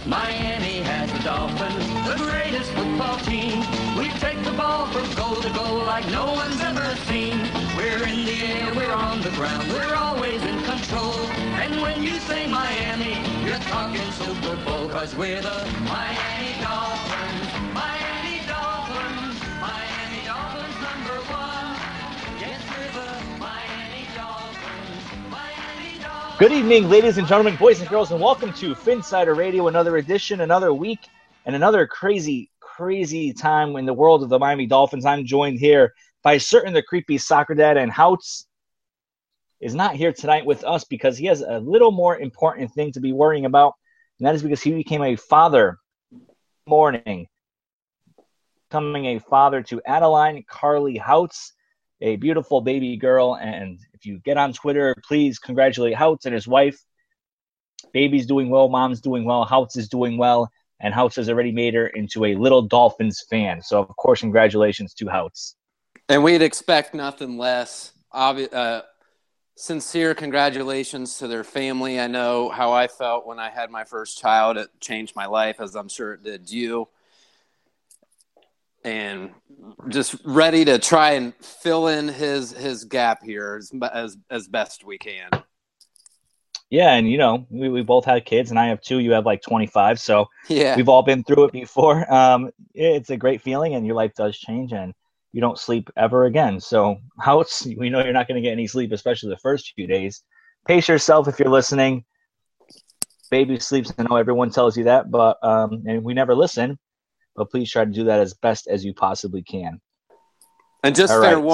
Miami has the Dolphins, the greatest football team. We take the ball from goal to goal like no one's ever seen. We're in the air, we're on the ground, we're always in control. And when you say Miami, you're talking Super Bowl, 'cause we're the Miami Dolphins. Miami Dolphins, Miami Dolphins #1. Yes, we're the Miami Dolphins, Miami Dolphins. Good evening, ladies and gentlemen, boys and girls, and welcome to Phinsider Radio, another edition, another week, and another crazy time in the world of the Miami Dolphins. I'm joined here by certain the creepy soccer dad, and Houts is not here tonight with us because he has a little more important thing to be worrying about, and that is because he became a father morning, becoming a father to Adeline Carly Houts, a beautiful baby girl. And if you get on Twitter, please congratulate Houts and his wife. Baby's doing well, mom's doing well, Houts is doing well, and Houts has already made her into a little Dolphins fan. So, of course, congratulations to Houts. And we'd expect nothing less. Sincere congratulations to their family. I know how I felt when I had my first child. It changed my life, as I'm sure it did you. And just ready to try and fill in his gap here as best we can. Yeah, and we both had kids, and I have 2. You have like 25, so yeah, we've all been through it before. It's a great feeling, and your life does change, and you don't sleep ever again. So we know you're not going to get any sleep, especially the first few days. Pace yourself if you're listening. Baby sleeps. I know everyone tells you that, but and we never listen. But please try to do that as best as you possibly can. And just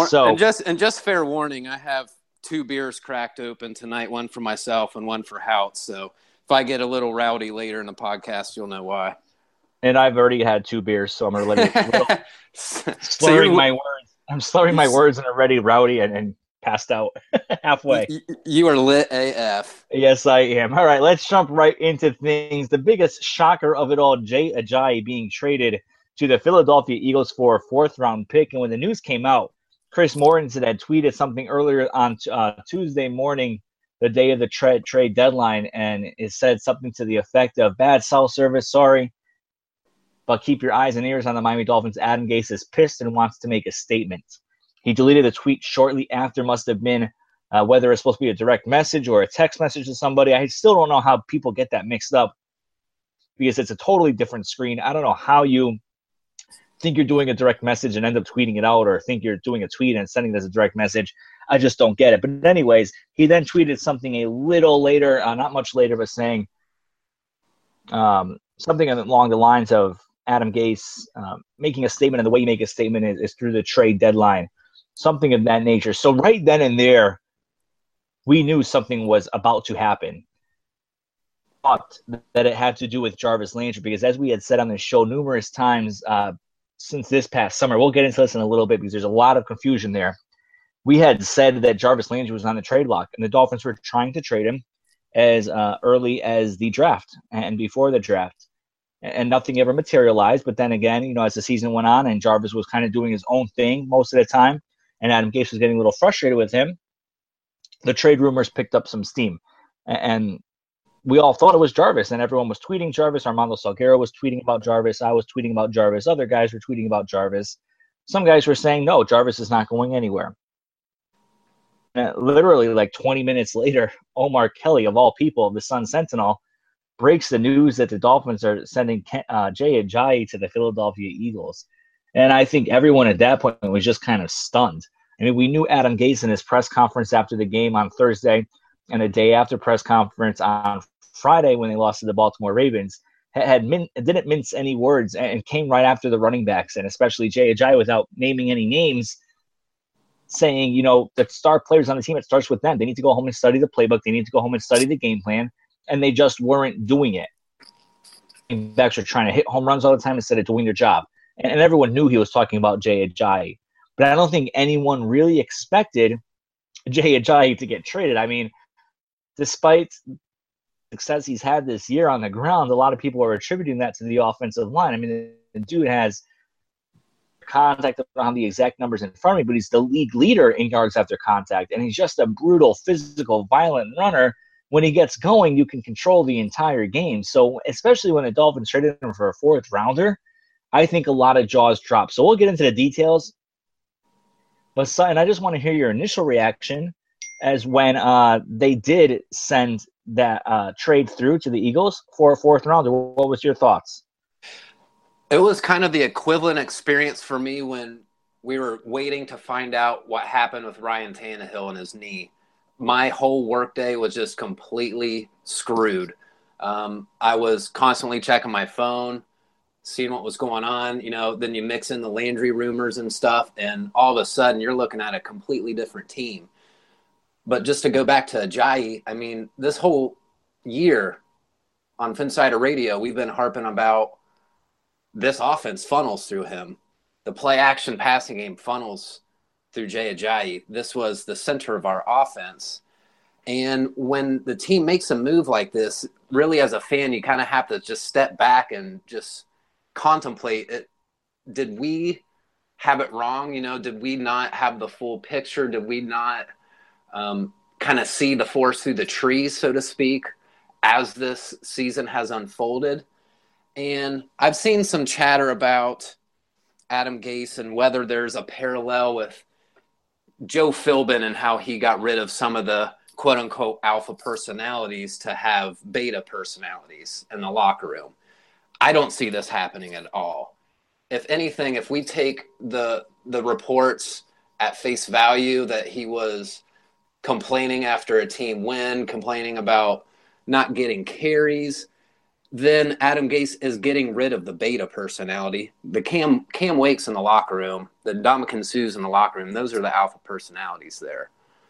fair warning, I have 2 beers cracked open tonight, one for myself and one for Houts. So if I get a little rowdy later in the podcast, you'll know why. And I've already had 2 beers, so I'm already slurring my words. I'm slurring my words and already rowdy and passed out halfway. You are lit AF. Yes, I am. All right, let's jump right into things. The biggest shocker of it all, Jay Ajayi being traded to the Philadelphia Eagles for a 4th-round pick. And when the news came out, Chris Mortensen had tweeted something earlier on Tuesday morning, the day of the trade deadline, and it said something to the effect of, "Bad cell service, sorry, but keep your eyes and ears on the Miami Dolphins. Adam Gase is pissed and wants to make a statement." He deleted the tweet shortly after, must have been whether it's supposed to be a direct message or a text message to somebody. I still don't know how people get that mixed up because it's a totally different screen. I don't know how you think you're doing a direct message and end up tweeting it out, or think you're doing a tweet and sending it as a direct message. I just don't get it. But anyways, he then tweeted something a little later, not much later, but saying something along the lines of Adam Gase making a statement, and the way you make a statement is through the trade deadline, something of that nature. So right then and there, we knew something was about to happen. But that it had to do with Jarvis Landry, because as we had said on the show numerous times since this past summer, we'll get into this in a little bit because there's a lot of confusion there. We had said that Jarvis Landry was on the trade block, and the Dolphins were trying to trade him as early as the draft and before the draft. And nothing ever materialized. But then again, as the season went on and Jarvis was kind of doing his own thing most of the time, and Adam Gase was getting a little frustrated with him, the trade rumors picked up some steam. And we all thought it was Jarvis, and everyone was tweeting Jarvis. Armando Salguero was tweeting about Jarvis. I was tweeting about Jarvis. Other guys were tweeting about Jarvis. Some guys were saying, no, Jarvis is not going anywhere. And literally like 20 minutes later, Omar Kelly, of all people, the Sun Sentinel, breaks the news that the Dolphins are sending Jay Ajayi to the Philadelphia Eagles. And I think everyone at that point was just kind of stunned. I mean, we knew Adam Gase in his press conference after the game on Thursday and a day after press conference on Friday when they lost to the Baltimore Ravens didn't mince any words and came right after the running backs, and especially Jay Ajayi, without naming any names, saying, the star players on the team, it starts with them. They need to go home and study the playbook. They need to go home and study the game plan. And they just weren't doing it. Backs are trying to hit home runs all the time instead of doing their job. And everyone knew he was talking about Jay Ajayi. But I don't think anyone really expected Jay Ajayi to get traded. I mean, despite the success he's had this year on the ground, a lot of people are attributing that to the offensive line. I mean, the dude has contact. I don't have the exact numbers in front of me, but he's the league leader in yards after contact. And he's just a brutal, physical, violent runner when he gets going, you can control the entire game. So especially when the Dolphins traded him for a fourth rounder, I think a lot of jaws drop. So we'll get into the details. But Sutton, I just want to hear your initial reaction as when they did send that trade through to the Eagles for a fourth rounder. What was your thoughts? It was kind of the equivalent experience for me when we were waiting to find out what happened with Ryan Tannehill and his knee. My whole workday was just completely screwed. I was constantly checking my phone, seeing what was going on. Then you mix in the Landry rumors and stuff, and all of a sudden you're looking at a completely different team. But just to go back to Ajayi, I mean, this whole year on Phinsider Radio, we've been harping about this offense funnels through him. The play-action passing game funnels through Jay Ajayi. This was the center of our offense. And when the team makes a move like this, really as a fan, you kind of have to just step back and just contemplate it. Did we have it wrong? Did we not have the full picture? Did we not kind of see the forest through the trees, so to speak, as this season has unfolded? And I've seen some chatter about Adam Gase and whether there's a parallel with Joe Philbin and how he got rid of some of the quote-unquote alpha personalities to have beta personalities in the locker room. I don't see this happening at all. If anything, if we take the reports at face value that he was complaining after a team win, complaining about not getting carries, then Adam Gase is getting rid of the beta personality. The Cam Wakes in the locker room, the Ndamukong Suhs in the locker room, those are the alpha personalities there.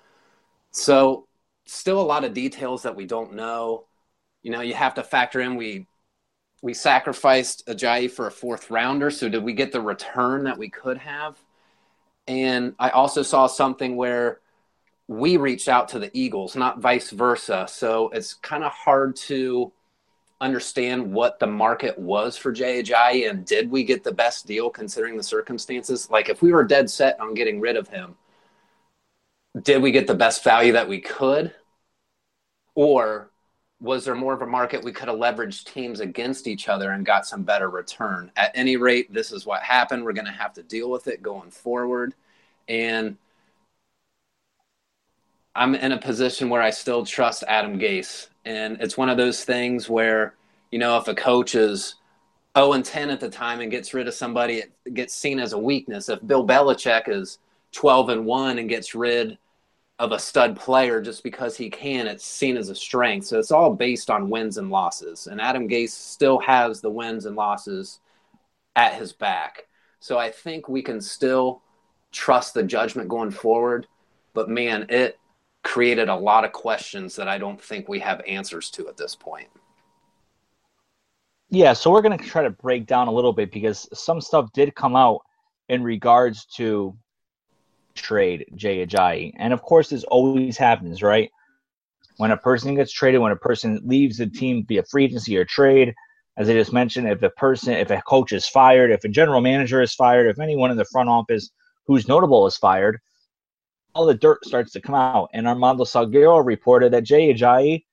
So still a lot of details that we don't know. You have to factor in we sacrificed Ajayi for a fourth rounder, so did we get the return that we could have? And I also saw something where we reached out to the Eagles, not vice versa. So it's kind of hard to understand what the market was for Jay Ajayi, and did we get the best deal considering the circumstances? Like, if we were dead set on getting rid of him, did we get the best value that we could? Or was there more of a market we could have leveraged teams against each other and got some better return? At any rate, this is what happened. We're going to have to deal with it going forward. And I'm in a position where I still trust Adam Gase. And it's one of those things where, if a coach is 0-10 at the time and gets rid of somebody, it gets seen as a weakness. If Bill Belichick is 12-1 and gets rid of a stud player just because he can, it's seen as a strength. So it's all based on wins and losses. And Adam Gase still has the wins and losses at his back. So I think we can still trust the judgment going forward. But, man, it created a lot of questions that I don't think we have answers to at this point. Yeah, so we're going to try to break down a little bit because some stuff did come out in regards to trade Jay Ajayi. And of course, this always happens, right? When a person gets traded, when a person leaves the team via free agency or trade, as I just mentioned, if a coach is fired, if a general manager is fired, if anyone in the front office who's notable is fired, all the dirt starts to come out. And Armando Salguero reported that Jay Ajayi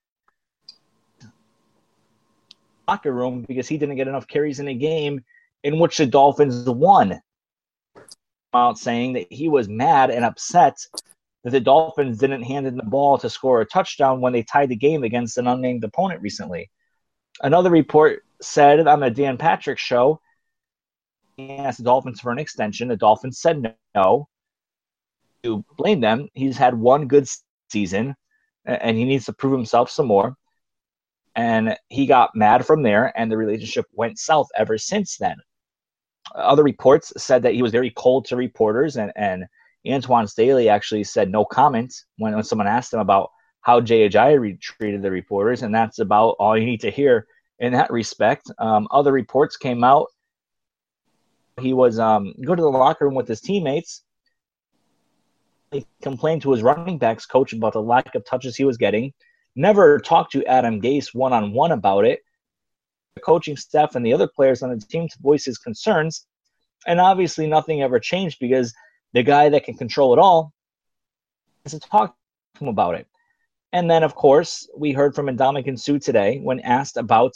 locker room because he didn't get enough carries in a game in which the Dolphins won. Out saying that he was mad and upset that the Dolphins didn't hand in the ball to score a touchdown when they tied the game against an unnamed opponent recently. Another report said on the Dan Patrick show, he asked the Dolphins for an extension. The Dolphins said no. To blame them, he's had one good season, and he needs to prove himself some more. And he got mad from there, and the relationship went south ever since then. Other reports said that he was very cold to reporters, and Antoine Staley actually said no comment when someone asked him about how Jay Ajayi treated the reporters, and that's about all you need to hear in that respect. Other reports came out. He was go to the locker room with his teammates. He complained to his running backs coach about the lack of touches he was getting. Never talked to Adam Gase one-on-one about it. The coaching staff and the other players on the team to voice his concerns. And obviously nothing ever changed because the guy that can control it all has to talk to him about it. And then, of course, we heard from Ndamukong Suh today when asked about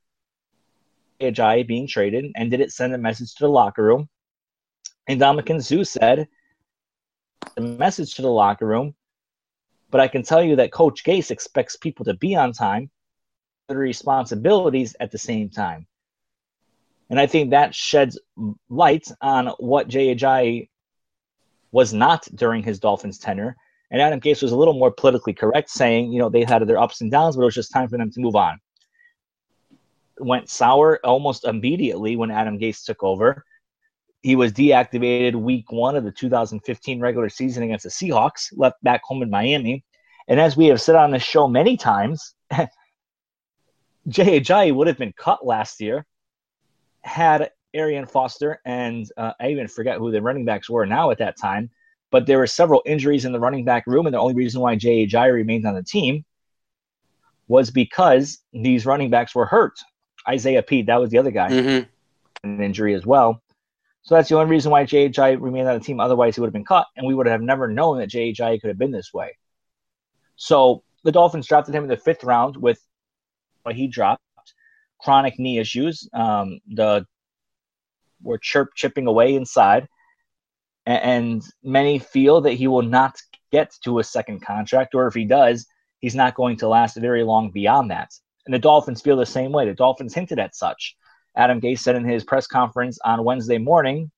Ajayi being traded and did it send a message to the locker room. Ndamukong Suh said, a message to the locker room, but I can tell you that Coach Gase expects people to be on time, their responsibilities at the same time. And I think that sheds light on what Jay Ajayi was not during his Dolphins tenure. And Adam Gase was a little more politically correct, saying, they had their ups and downs, but it was just time for them to move on. It went sour almost immediately when Adam Gase took over. He was deactivated week 1 of the 2015 regular season against the Seahawks, left back home in Miami. And as we have said on this show many times, Jay Ajayi would have been cut last year had Arian Foster and I even forget who the running backs were now at that time, but there were several injuries in the running back room, and the only reason why Jay Ajayi remained on the team was because these running backs were hurt. Isaiah Pete, that was the other guy, an injury as well. So that's the only reason why Jay Ajayi remained on the team. Otherwise, he would have been cut, and we would have never known that Jay Ajayi could have been this way. So the Dolphins drafted him in the 5th round with what he dropped. Chronic knee issues. Were chipping away inside. And many feel that he will not get to a second contract, or if he does, he's not going to last very long beyond that. And the Dolphins feel the same way. The Dolphins hinted at such. Adam Gase said in his press conference on Wednesday morning,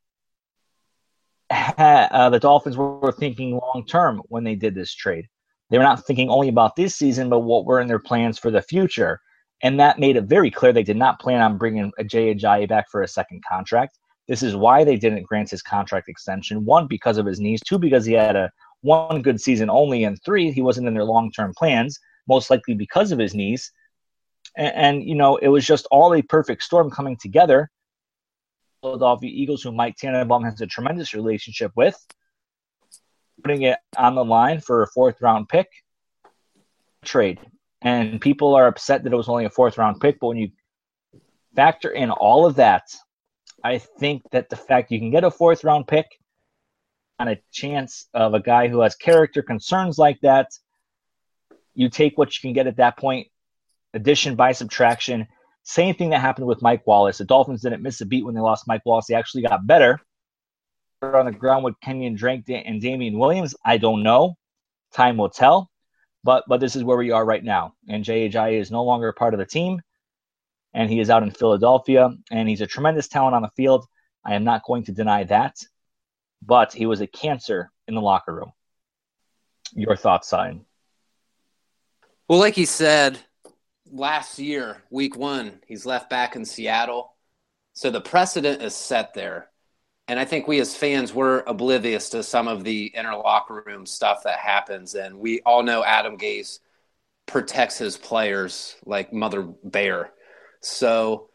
the Dolphins were thinking long-term when they did this trade. They were not thinking only about this season, but what were in their plans for the future. And that made it very clear they did not plan on bringing Jay Ajayi back for a second contract. This is why they didn't grant his contract extension. 1, because of his knees. 2, because he had 1 good season only. And 3, he wasn't in their long-term plans, most likely because of his knees. And it was just all a perfect storm coming together. Philadelphia Eagles, who Mike Tannenbaum has a tremendous relationship with, putting it on the line for a 4th-round pick trade. And people are upset that it was only a 4th-round pick, but when you factor in all of that, I think that the fact you can get a 4th-round pick on a chance of a guy who has character concerns like that, you take what you can get at that point, addition by subtraction. Same thing that happened with Mike Wallace. The Dolphins didn't miss a beat when they lost Mike Wallace. They actually got better. On the ground with Kenyon Drake and Damian Williams, I don't know. Time will tell. But this is where we are right now. And Jay Ajayi is no longer a part of the team. And he is out in Philadelphia. And he's a tremendous talent on the field. I am not going to deny that. But he was a cancer in the locker room. Your thoughts, Sion? Well, like he said, last year, week 1, he's left back in Seattle. So the precedent is set there. And I think we as fans were oblivious to some of the inner locker room stuff that happens. And we all know Adam Gase protects his players like Mother Bear. So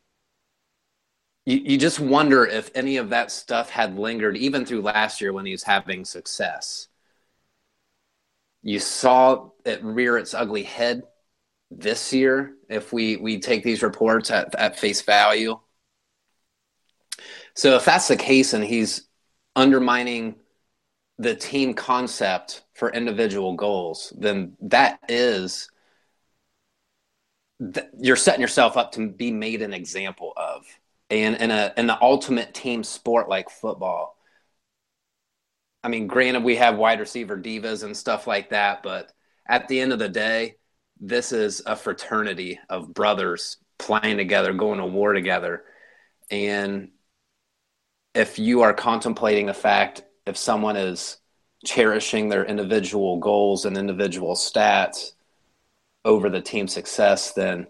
you just wonder if any of that stuff had lingered even through last year when he was having success. You saw it rear its ugly head this year if we take these reports at face value. So if that's the case and he's undermining the team concept for individual goals, then you're setting yourself up to be made an example of. And in the ultimate team sport like football, I mean, granted, we have wide receiver divas and stuff like that, but at the end of the day, this is a fraternity of brothers playing together, going to war together. And if you are contemplating the fact if someone is cherishing their individual goals and individual stats over the team success, then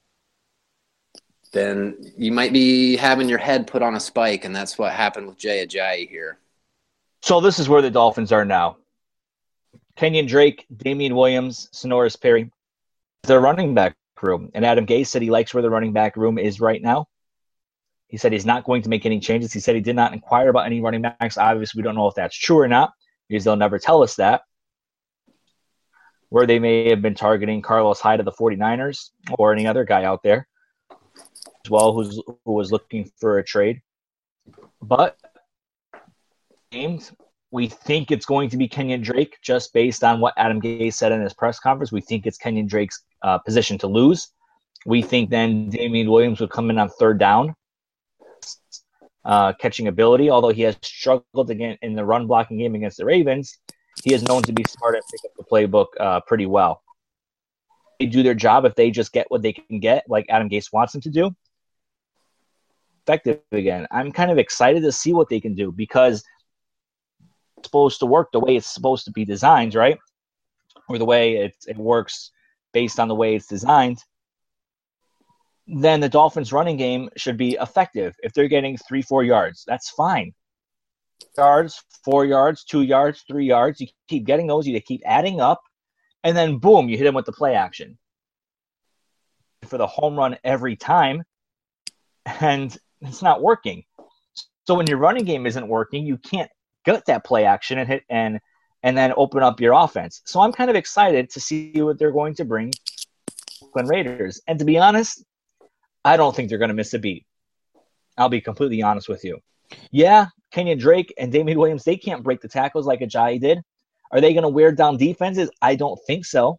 you might be having your head put on a spike, and that's what happened with Jay Ajayi here. So this is where the Dolphins are now. Kenyon Drake, Damian Williams, Sonoris Perry, the running back room. And Adam Gase said he likes where the running back room is right now. He said he's not going to make any changes. He said he did not inquire about any running backs. Obviously, we don't know if that's true or not because they'll never tell us that. Where they may have been targeting Carlos Hyde of the 49ers or any other guy out there as well who was looking for a trade. But named We think it's going to be Kenyon Drake just based on what Adam Gase said in his press conference. We think it's Kenyon Drake's position to lose. We think then Damian Williams would come in on third down, catching ability. Although he has struggled again in the run blocking game against the Ravens, he is known to be smart and pick up the playbook pretty well. They do their job if they just get what they can get, like Adam Gase wants them to do. Effective again. I'm kind of excited to see what they can do because it's supposed to work the way it's supposed to be designed, right? Or the way it works based on the way it's designed. Then the Dolphins' running game should be effective. If they're getting 3-4 yards, that's fine. Yards, 4 yards, 2 yards, 3 yards. You keep getting those. You keep adding up. And then, boom, you hit them with the play action. For the home run every time. And it's not working. So when your running game isn't working, you can't get that play action and hit and then open up your offense. So I'm kind of excited to see what they're going to bring Oakland Raiders. And to be honest, I don't think they're going to miss a beat. I'll be completely honest with you. Yeah, Kenyon Drake and Damian Williams, they can't break the tackles like Ajayi did. Are they going to wear down defenses? I don't think so.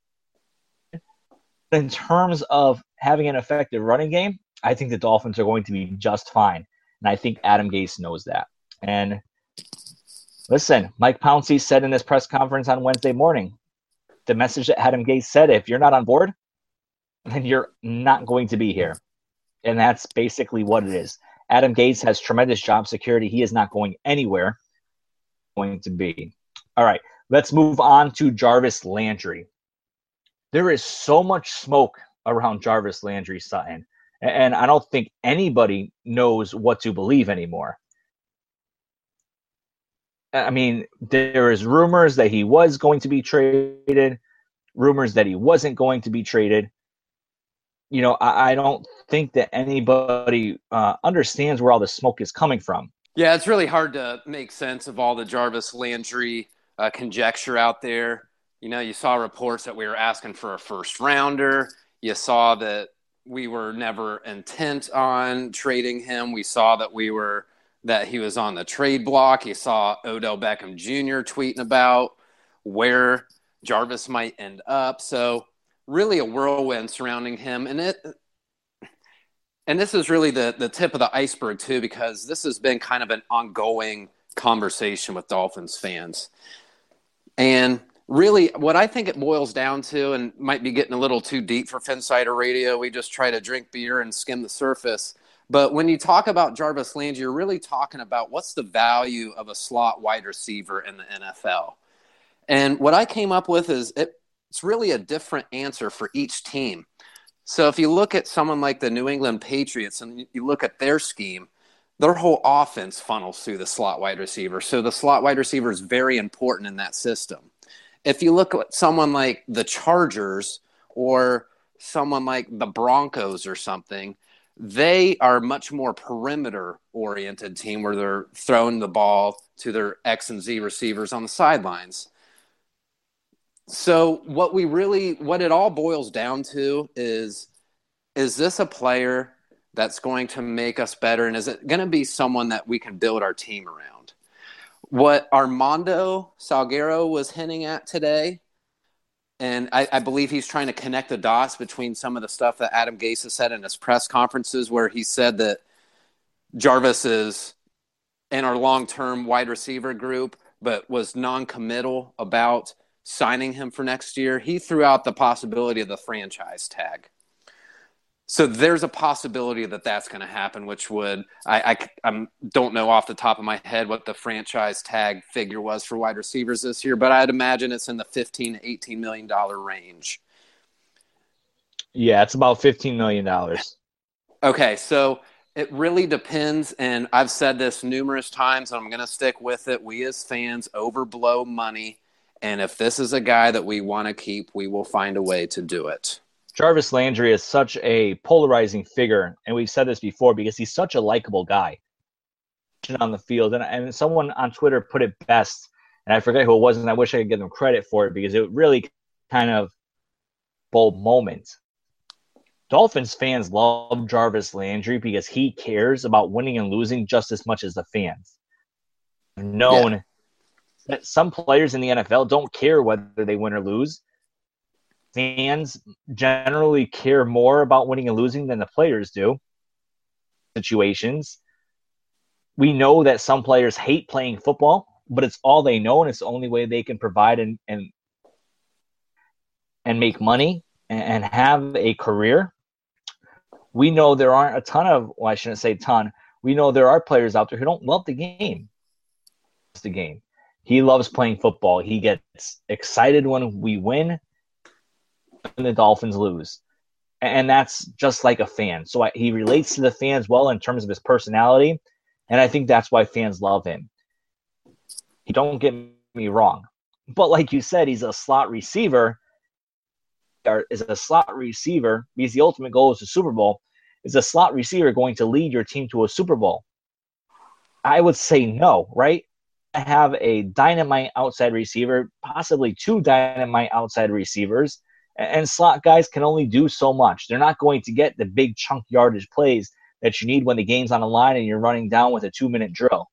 In terms of having an effective running game, I think the Dolphins are going to be just fine. And I think Adam Gase knows that. And listen, Mike Pouncey said in his press conference on Wednesday morning, the message that Adam Gase said, if you're not on board, then you're not going to be here. And that's basically what it is. Adam Gase has tremendous job security. He is not going anywhere. Going to be. All right, let's move on to Jarvis Landry. There is so much smoke around Jarvis Landry, Sutton. And I don't think anybody knows what to believe anymore. I mean, there is rumors that he was going to be traded, rumors that he wasn't going to be traded. You know, I don't think that anybody understands where all the smoke is coming from. Yeah, it's really hard to make sense of all the Jarvis Landry conjecture out there. You know, you saw reports that we were asking for a first rounder. You saw that we were never intent on trading him. We saw that he was on the trade block. You saw Odell Beckham Jr. tweeting about where Jarvis might end up. So really a whirlwind surrounding him. And this is really the tip of the iceberg too, because this has been kind of an ongoing conversation with Dolphins fans. And really, what I think it boils down to, and might be getting a little too deep for Phinsider Radio, we just try to drink beer and skim the surface. But when you talk about Jarvis Landry, you're really talking about what's the value of a slot wide receiver in the NFL. And what I came up with is it's really a different answer for each team. So if you look at someone like the New England Patriots and you look at their scheme, their whole offense funnels through the slot wide receiver. So the slot wide receiver is very important in that system. If you look at someone like the Chargers or someone like the Broncos or something, they are much more perimeter-oriented team where they're throwing the ball to their X and Z receivers on the sidelines. So what it all boils down to is this a player that's going to make us better? And is it going to be someone that we can build our team around? What Armando Salguero was hinting at today, and I believe he's trying to connect the dots between some of the stuff that Adam Gase has said in his press conferences where he said that Jarvis is in our long-term wide receiver group but was non-committal about signing him for next year. He threw out the possibility of the franchise tag. So there's a possibility that that's going to happen, which would I don't know off the top of my head what the franchise tag figure was for wide receivers this year, but I'd imagine it's in the $15 to $18 million range. Yeah, it's about $15 million. Okay, so it really depends, and I've said this numerous times, and I'm going to stick with it. We as fans overblow money, and if this is a guy that we want to keep, we will find a way to do it. Jarvis Landry is such a polarizing figure, and we've said this before because he's such a likable guy on the field. And someone on Twitter put it best, and I forget who it was, and I wish I could give them credit for it because it really kind of bold moment. Dolphins fans love Jarvis Landry because he cares about winning and losing just as much as the fans. Known that some players in the NFL don't care whether they win or lose. Fans generally care more about winning and losing than the players do. Situations. We know that some players hate playing football, but it's all they know, and it's the only way they can provide and make money and have a career. We know there aren't a ton of, well, I shouldn't say ton. We know there are players out there who don't love the game. It's the game. He loves playing football. He gets excited when we win and the Dolphins lose. And that's just like a fan. So he relates to the fans well in terms of his personality. And I think that's why fans love him. Don't get me wrong. But like you said, he's a slot receiver. Or is a slot receiver, because the ultimate goal is the Super Bowl, is a slot receiver going to lead your team to a Super Bowl? I would say no, right? I have a dynamite outside receiver, possibly two dynamite outside receivers, and slot guys can only do so much. They're not going to get the big chunk yardage plays that you need when the game's on the line and you're running down with a 2-minute drill.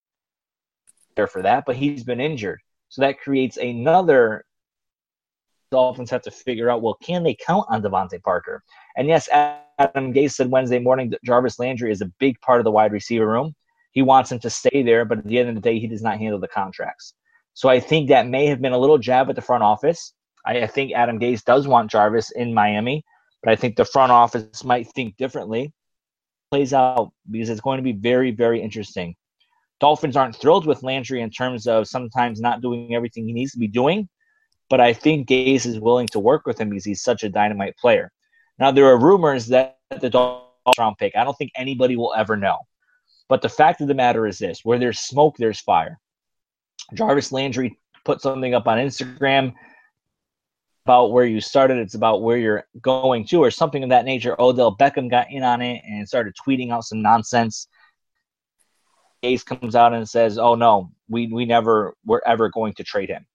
There for that, but he's been injured. So that creates another. Dolphins have to figure out, well, can they count on Devontae Parker? And yes, Adam Gase said Wednesday morning that Jarvis Landry is a big part of the wide receiver room. He wants him to stay there, but at the end of the day, he does not handle the contracts. So I think that may have been a little jab at the front office. I think Adam Gase does want Jarvis in Miami, but I think the front office might think differently. Plays out because it's going to be very, very interesting. Dolphins aren't thrilled with Landry in terms of sometimes not doing everything he needs to be doing. But I think Gase is willing to work with him because he's such a dynamite player. Now, there are rumors that the Dolphins round pick, I don't think anybody will ever know. But the fact of the matter is this: where there's smoke, there's fire. Jarvis Landry put something up on Instagram about where you started. It's about where you're going to, or something of that nature. Odell Beckham got in on it and started tweeting out some nonsense. Gase comes out and says, oh, no, we're ever going to trade him.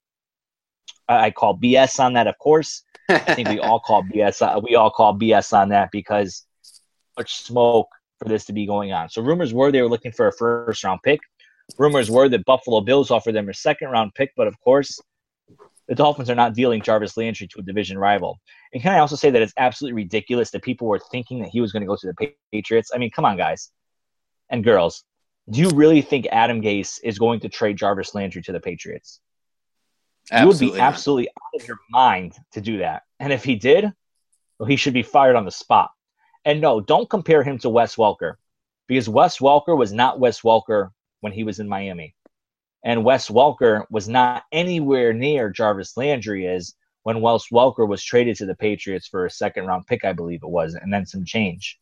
I call BS on that, of course. I think we all call BS. We all call BS on that because much smoke for this to be going on. So rumors were they were looking for a first-round pick. Rumors were that Buffalo Bills offered them a second-round pick, but of course, the Dolphins are not dealing Jarvis Landry to a division rival. And can I also say that it's absolutely ridiculous that people were thinking that he was going to go to the Patriots? I mean, come on, guys and girls. Do you really think Adam Gase is going to trade Jarvis Landry to the Patriots? You would be absolutely out of your mind to do that. And if he did, well, he should be fired on the spot. And no, don't compare him to Wes Welker, because Wes Welker was not Wes Welker when he was in Miami. And Wes Welker was not anywhere near Jarvis Landry is when Wes Welker was traded to the Patriots for a second-round pick, I believe it was, and then some change.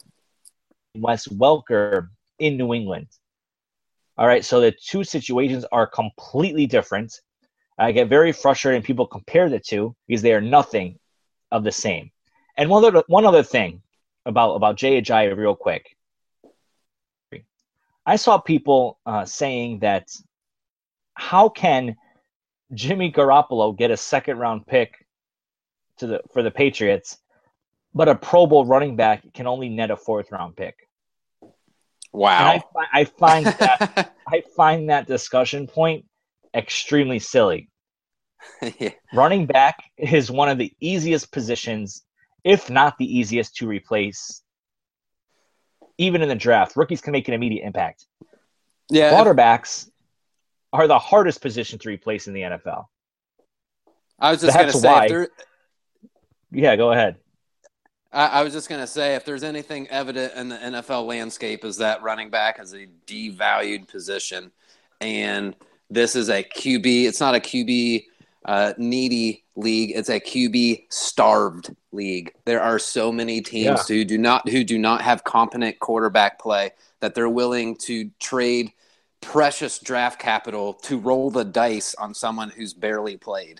Wes Welker in New England. All right, so the two situations are completely different. I get very frustrated when people compare the two because they are nothing of the same. And one other thing about Jay Ajayi real quick. I saw people saying that how can Jimmy Garoppolo get a second-round pick for the Patriots, but a Pro Bowl running back can only net a fourth-round pick? Wow. And I find that discussion point extremely silly. Yeah. Running back is one of the easiest positions, if not the easiest, to replace. Even in the draft, rookies can make an immediate impact. Yeah. Quarterbacks are the hardest position to replace in the NFL. I was just going to say, yeah, go ahead. I was just going to say, if there's anything evident in the NFL landscape is that running back is a devalued position. And this is a QB. It's not a QB needy league. It's a QB starved league. There are so many teams who do not have competent quarterback play that they're willing to trade precious draft capital to roll the dice on someone who's barely played.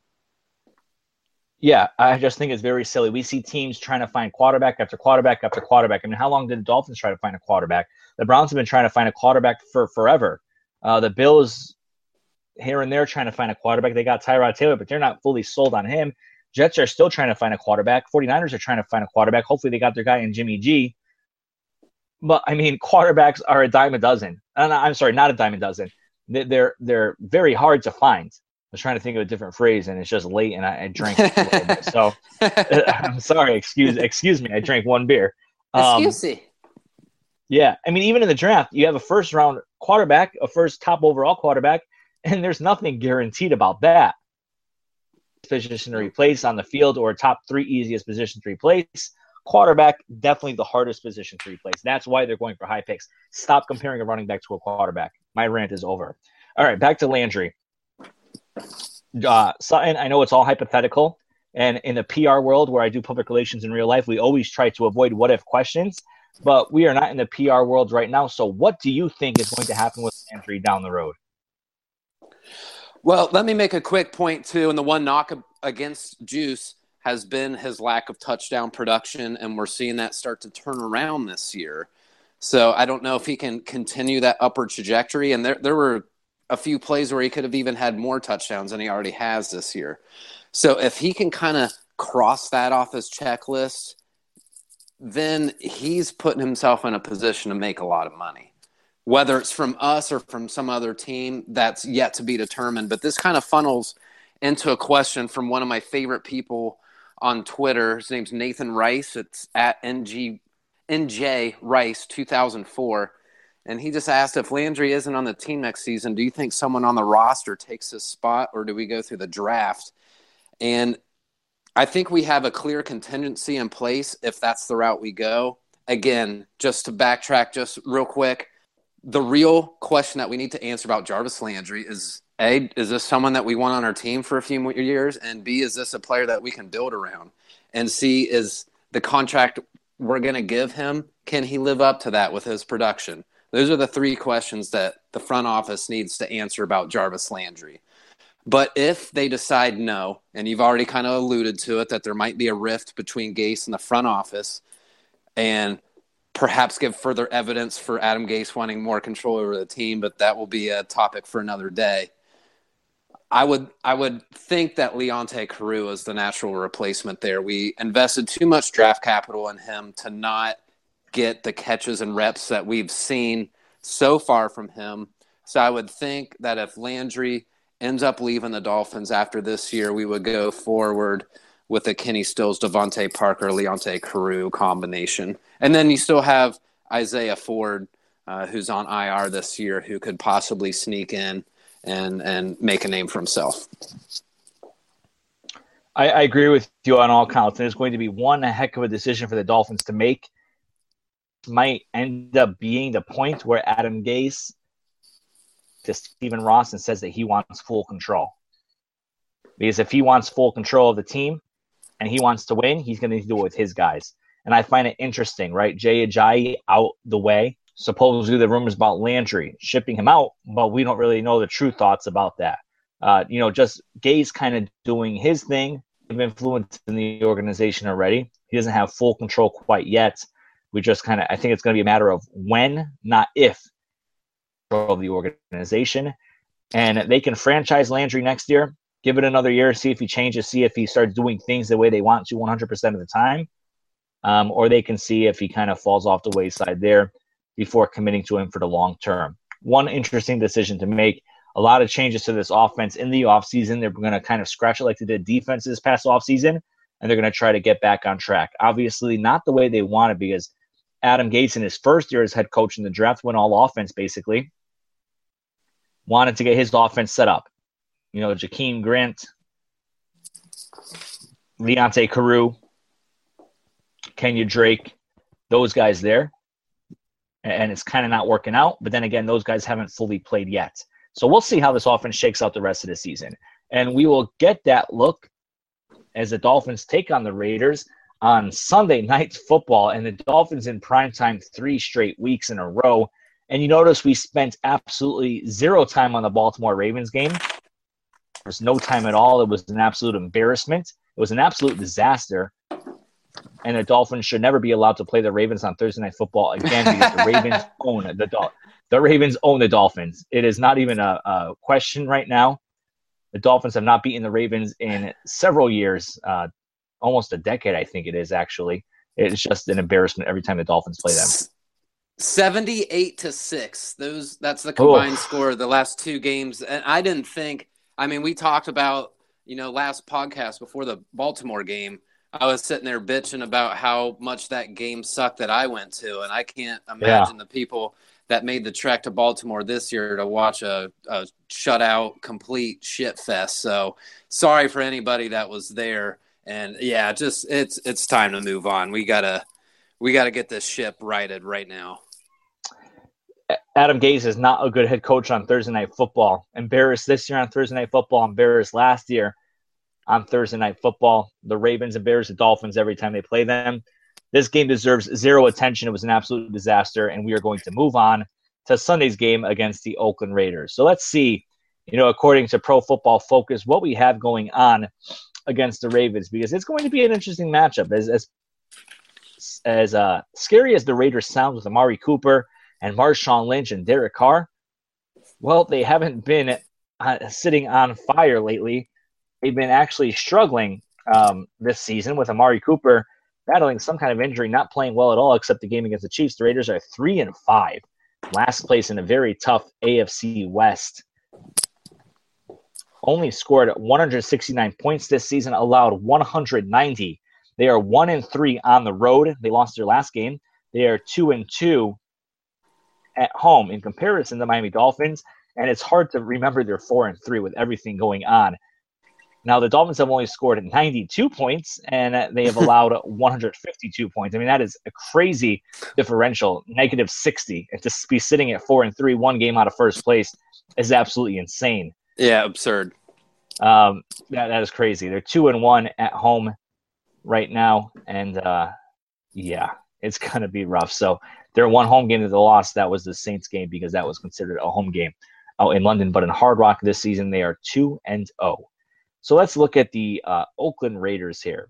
Yeah, I just think it's very silly. We see teams trying to find quarterback after quarterback after quarterback. I mean, how long did the Dolphins try to find a quarterback? The Browns have been trying to find a quarterback for forever. The Bills here and there trying to find a quarterback. They got Tyrod Taylor, but they're not fully sold on him. Jets are still trying to find a quarterback. 49ers are trying to find a quarterback. Hopefully they got their guy in Jimmy G. But, I mean, quarterbacks are a dime a dozen. I'm sorry, not a dime a dozen. they're very hard to find. I was trying to think of a different phrase, and it's just late, and I drank a little bit. So I'm sorry. Excuse me. I drank one beer. Excuse me. Yeah, I mean, even in the draft, you have a first round quarterback, a first top overall quarterback, and there's nothing guaranteed about that. Position to replace on the field, or top 3 easiest position to replace. Quarterback, definitely the hardest position to replace. That's why they're going for high picks. Stop comparing a running back to a quarterback. My rant is over. All right, back to Landry. Sutton, I know it's all hypothetical, and in the PR world where I do public relations in real life, we always try to avoid what-if questions, but we are not in the PR world right now, so what do you think is going to happen with Landry down the road? Well, let me make a quick point, too, and the one knock against Juice has been his lack of touchdown production, and we're seeing that start to turn around this year. So I don't know if he can continue that upward trajectory, and there were a few plays where he could have even had more touchdowns than he already has this year. So if he can kind of cross that off his checklist, then he's putting himself in a position to make a lot of money. Whether it's from us or from some other team, that's yet to be determined. But this kind of funnels into a question from one of my favorite people on Twitter. His name's Nathan Rice. It's at NJ Rice 2004. And he just asked, if Landry isn't on the team next season, do you think someone on the roster takes his spot, or do we go through the draft? And I think we have a clear contingency in place if that's the route we go. Again, just to backtrack just real quick, the real question that we need to answer about Jarvis Landry is, A, is this someone that we want on our team for a few more years? And B, is this a player that we can build around? And C, is the contract we're going to give him, can he live up to that with his production? Those are the 3 questions that the front office needs to answer about Jarvis Landry. But if they decide no, and you've already kind of alluded to it, that there might be a rift between Gase and the front office, and perhaps give further evidence for Adam Gase wanting more control over the team, but that will be a topic for another day. I would think that Leonte Carroo is the natural replacement there. We invested too much draft capital in him to not get the catches and reps that we've seen so far from him. So I would think that if Landry ends up leaving the Dolphins after this year, we would go forward with a Kenny Stills, Devontae Parker, Leonte Carroo combination. And then you still have Isaiah Ford, who's on IR this year, who could possibly sneak in and make a name for himself. I agree with you on all counts. And it's going to be one heck of a decision for the Dolphins to make. Might end up being the point where Adam Gase to Stephen Ross and says that he wants full control. Because if he wants full control of the team and he wants to win, he's going to do it with his guys. And I find it interesting, right? Jay Ajayi out the way. Supposedly the rumors about Landry shipping him out, but we don't really know the true thoughts about that. Just Gase kind of doing his thing, of influence in the organization already. He doesn't have full control quite yet. We just I think it's going to be a matter of when, not if, of the organization. And they can franchise Landry next year, give it another year, see if he changes, see if he starts doing things the way they want to 100% of the time. Or they can see if he kind of falls off the wayside there before committing to him for the long term. One interesting decision to make. A lot of changes to this offense in the offseason. They're going to kind of scratch it like they did defense this past offseason, and they're going to try to get back on track. Obviously, not the way they want it, because Adam Gase in his first year as head coach in the draft went all offense, basically. Wanted to get his offense set up. Jakeem Grant, Leonte Carroo, Kenya Drake, those guys there. And it's kind of not working out. But then again, those guys haven't fully played yet. So we'll see how this offense shakes out the rest of the season. And we will get that look as the Dolphins take on the Raiders on Sunday Night Football. And the Dolphins in primetime 3 straight weeks in a row. And you notice we spent absolutely 0 time on the Baltimore Ravens game. There's no time at all. It was an absolute embarrassment. It was an absolute disaster. And the Dolphins should never be allowed to play the Ravens on Thursday Night Football again, because the Ravens own the Ravens own the Dolphins. It is not even a question right now. The Dolphins have not beaten the Ravens in several years, almost a decade, I think it is, actually. It's just an embarrassment every time the Dolphins play them. 78-6. That's the Oh, combined score of the last two games. And I didn't think. I mean, we talked about last podcast before the Baltimore game. I was sitting there bitching about how much that game sucked that I went to, and I can't yeah. imagine the people that made the trek to Baltimore this year to watch a shutout, complete shit fest. So sorry for anybody that was there. And yeah, just it's time to move on. We gotta get this ship righted right now. Adam Gase is not a good head coach on Thursday Night Football. Embarrassed this year on Thursday Night Football. Embarrassed last year on Thursday Night Football. The Ravens embarrass the Dolphins every time they play them. This game deserves zero attention. It was an absolute disaster, and we are going to move on to Sunday's game against the Oakland Raiders. So let's see, according to Pro Football Focus, what we have going on against the Ravens, because it's going to be an interesting matchup. As scary as the Raiders sound with Amari Cooper and Marshawn Lynch and Derek Carr, well, they haven't been sitting on fire lately. They've been actually struggling this season with Amari Cooper battling some kind of injury, not playing well at all except the game against the Chiefs. The Raiders are 3-5, last place in a very tough AFC West. Only scored 169 points this season, allowed 190. They are 1-3 on the road. They lost their last game. They are 2-2 at home in comparison to the Miami Dolphins, and it's hard to remember they're 4-3 with everything going on. Now, the Dolphins have only scored 92 points, and they have allowed 152 points. I mean, that is a crazy differential, -60. And to be sitting at 4-3, one game out of first place, is absolutely insane. Yeah, absurd. That is crazy. They're 2-1 at home right now, and yeah, it's going to be rough. So their one home game that they lost, that was the Saints game, because that was considered a home game out in London. But in Hard Rock this season, they are 2-0. So let's look at the Oakland Raiders here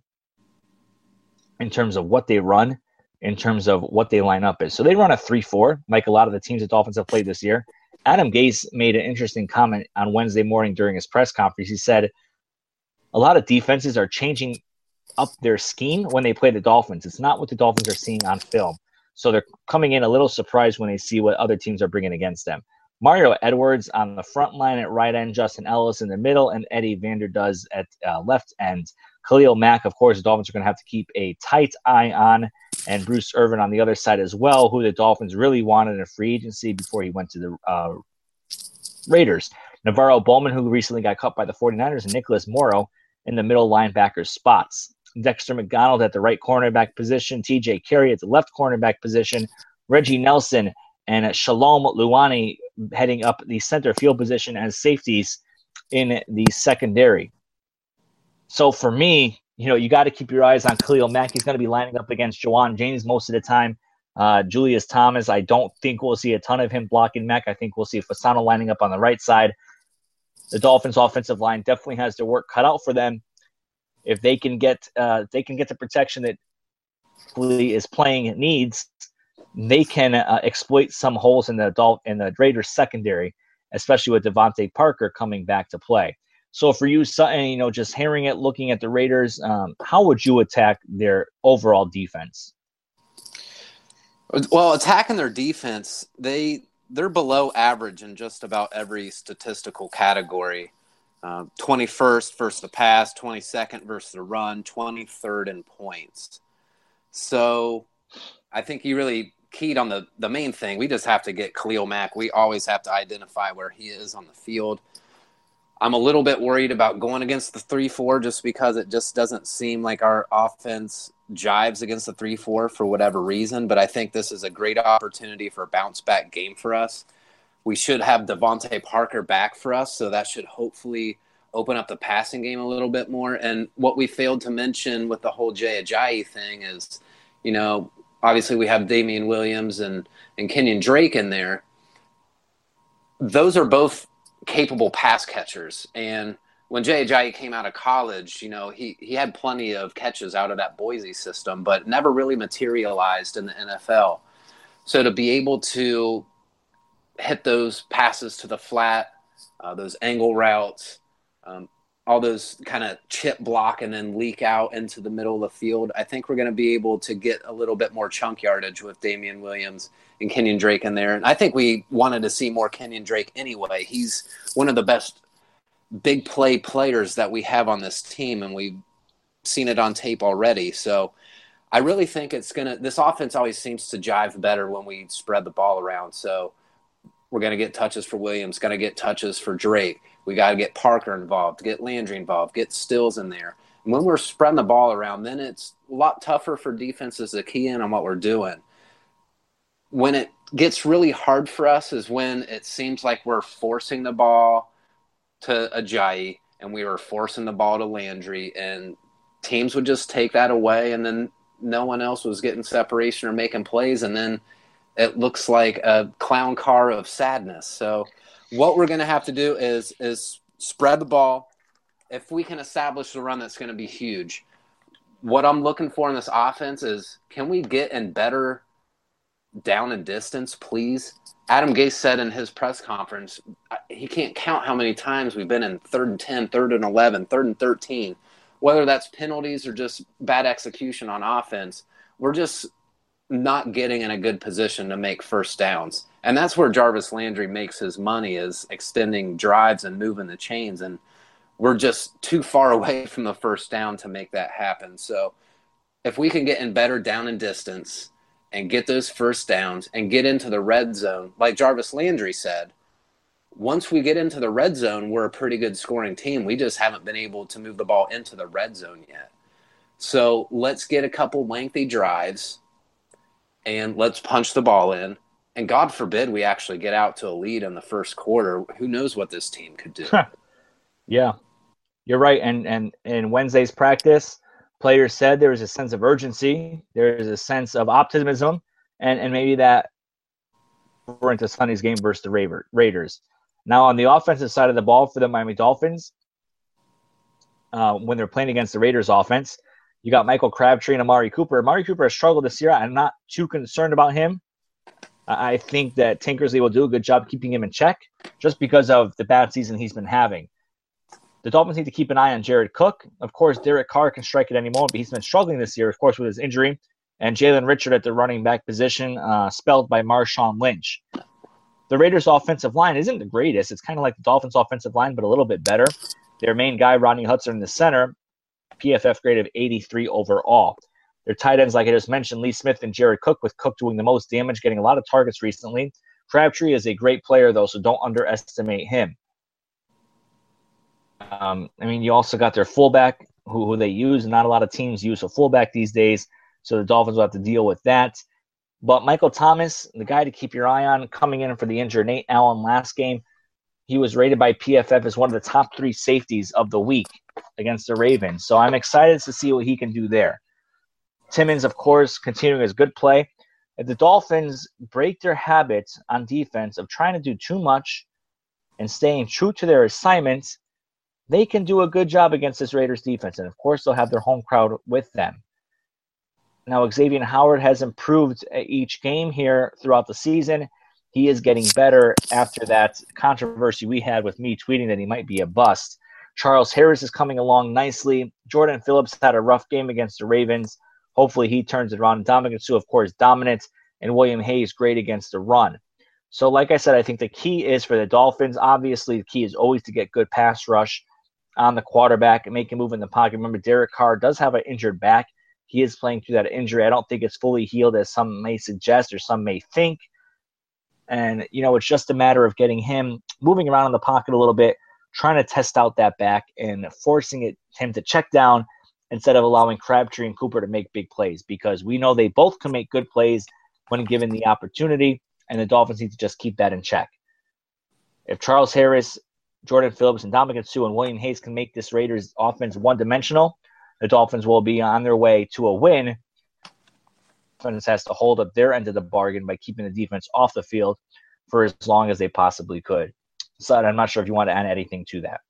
in terms of what they run, in terms of what they line up as. So they run a 3-4, like a lot of the teams the Dolphins have played this year. Adam Gase made an interesting comment on Wednesday morning during his press conference. He said a lot of defenses are changing up their scheme when they play the Dolphins. It's not what the Dolphins are seeing on film. So they're coming in a little surprised when they see what other teams are bringing against them. Mario Edwards on the front line at right end, Justin Ellis in the middle, and Eddie Vander Does at left end. Khalil Mack, of course, the Dolphins are going to have to keep a tight eye on, and Bruce Irvin on the other side as well, who the Dolphins really wanted in a free agency before he went to the Raiders. Navarro Bowman, who recently got cut by the 49ers, and Nicholas Morrow in the middle linebacker spots. Dexter McDonald at the right cornerback position, TJ Carey at the left cornerback position, Reggie Nelson and Shalom Luani heading up the center field position as safeties in the secondary. So for me, you got to keep your eyes on Khalil Mack. He's going to be lining up against Juwan James most of the time. Julius Thomas, I don't think we'll see a ton of him blocking Mack. I think we'll see Fasano lining up on the right side. The Dolphins' offensive line definitely has their work cut out for them. If they can get the protection that Lee is playing needs, they can exploit some holes in the Raiders secondary, especially with Devontae Parker coming back to play. So for you, Sutton, just hearing it, looking at the Raiders, how would you attack their overall defense? Well, attacking their defense, they're below average in just about every statistical category. 21st versus the pass, 22nd versus the run, 23rd in points. So I think you really keyed on the main thing. We just have to get Khalil Mack. We always have to identify where he is on the field. I'm a little bit worried about going against the 3-4 just because it just doesn't seem like our offense jives against the 3-4 for whatever reason. But I think this is a great opportunity for a bounce-back game for us. We should have Devontae Parker back for us, so that should hopefully open up the passing game a little bit more. And what we failed to mention with the whole Jay Ajayi thing is, obviously we have Damian Williams and Kenyon Drake in there. Those are both capable pass catchers. And when Jay Ajayi came out of college, he had plenty of catches out of that Boise system, but never really materialized in the NFL. So to be able to hit those passes to the flat, those angle routes, all those kind of chip block and then leak out into the middle of the field. I think we're going to be able to get a little bit more chunk yardage with Damian Williams and Kenyon Drake in there. And I think we wanted to see more Kenyon Drake anyway. He's one of the best big play players that we have on this team, and we've seen it on tape already. So I really think this offense always seems to jive better when we spread the ball around. So we're going to get touches for Williams, going to get touches for Drake. We got to get Parker involved, get Landry involved, get Stills in there. And when we're spreading the ball around, then it's a lot tougher for defenses to key in on what we're doing. When it gets really hard for us is when it seems like we're forcing the ball to Ajayi and we were forcing the ball to Landry, and teams would just take that away, and then no one else was getting separation or making plays, and then it looks like a clown car of sadness. So what we're going to have to do is spread the ball. If we can establish the run, that's going to be huge. What I'm looking for in this offense is, can we get in better down and distance, please? Adam Gase said in his press conference, he can't count how many times we've been in 3rd and 10, 3rd and 11, 3rd and 13. Whether that's penalties or just bad execution on offense, we're just not getting in a good position to make first downs. And that's where Jarvis Landry makes his money, is extending drives and moving the chains. And we're just too far away from the first down to make that happen. So if we can get in better down and distance and get those first downs and get into the red zone, like Jarvis Landry said, once we get into the red zone, we're a pretty good scoring team. We just haven't been able to move the ball into the red zone yet. So let's get a couple lengthy drives and let's punch the ball in. And God forbid we actually get out to a lead in the first quarter. Who knows what this team could do? Yeah, you're right. And in Wednesday's practice, players said there was a sense of urgency. There is a sense of optimism. And maybe that we're into Sunday's game versus the Raiders. Now, on the offensive side of the ball for the Miami Dolphins, when they're playing against the Raiders offense, you got Michael Crabtree and Amari Cooper. Amari Cooper has struggled this year. I'm not too concerned about him. I think that Tinkersley will do a good job keeping him in check just because of the bad season he's been having. The Dolphins need to keep an eye on Jared Cook. Of course, Derek Carr can strike at any moment, but he's been struggling this year, of course, with his injury. And Jalen Richard at the running back position, spelled by Marshawn Lynch. The Raiders' offensive line isn't the greatest. It's kind of like the Dolphins' offensive line, but a little bit better. Their main guy, Rodney Hudson, in the center, PFF grade of 83 overall. Their tight ends, like I just mentioned, Lee Smith and Jared Cook, with Cook doing the most damage, getting a lot of targets recently. Crabtree is a great player, though, so don't underestimate him. You also got their fullback, who they use. Not a lot of teams use a fullback these days, so the Dolphins will have to deal with that. But Michael Thomas, the guy to keep your eye on, coming in for the injured Nate Allen last game, he was rated by PFF as one of the top 3 safeties of the week against the Ravens. So I'm excited to see what he can do there. Timmons, of course, continuing his good play. If the Dolphins break their habits on defense of trying to do too much and staying true to their assignments, they can do a good job against this Raiders defense. And, of course, they'll have their home crowd with them. Now, Xavier Howard has improved each game here throughout the season. He is getting better after that controversy we had with me tweeting that he might be a bust. Charles Harris is coming along nicely. Jordan Phillips had a rough game against the Ravens. Hopefully he turns it around. Dominican Sue, of course, dominant. And William Hayes, great against the run. So like I said, I think the key is for the Dolphins, obviously the key is always to get good pass rush on the quarterback and make him move in the pocket. Remember, Derek Carr does have an injured back. He is playing through that injury. I don't think it's fully healed, as some may suggest or some may think. And, it's just a matter of getting him moving around in the pocket a little bit, trying to test out that back and forcing him to check down instead of allowing Crabtree and Cooper to make big plays, because we know they both can make good plays when given the opportunity, and the Dolphins need to just keep that in check. If Charles Harris, Jordan Phillips, and Dominican Sue and William Hayes can make this Raiders offense one-dimensional, the Dolphins will be on their way to a win. The offense has to hold up their end of the bargain by keeping the defense off the field for as long as they possibly could. So I'm not sure if you want to add anything to that.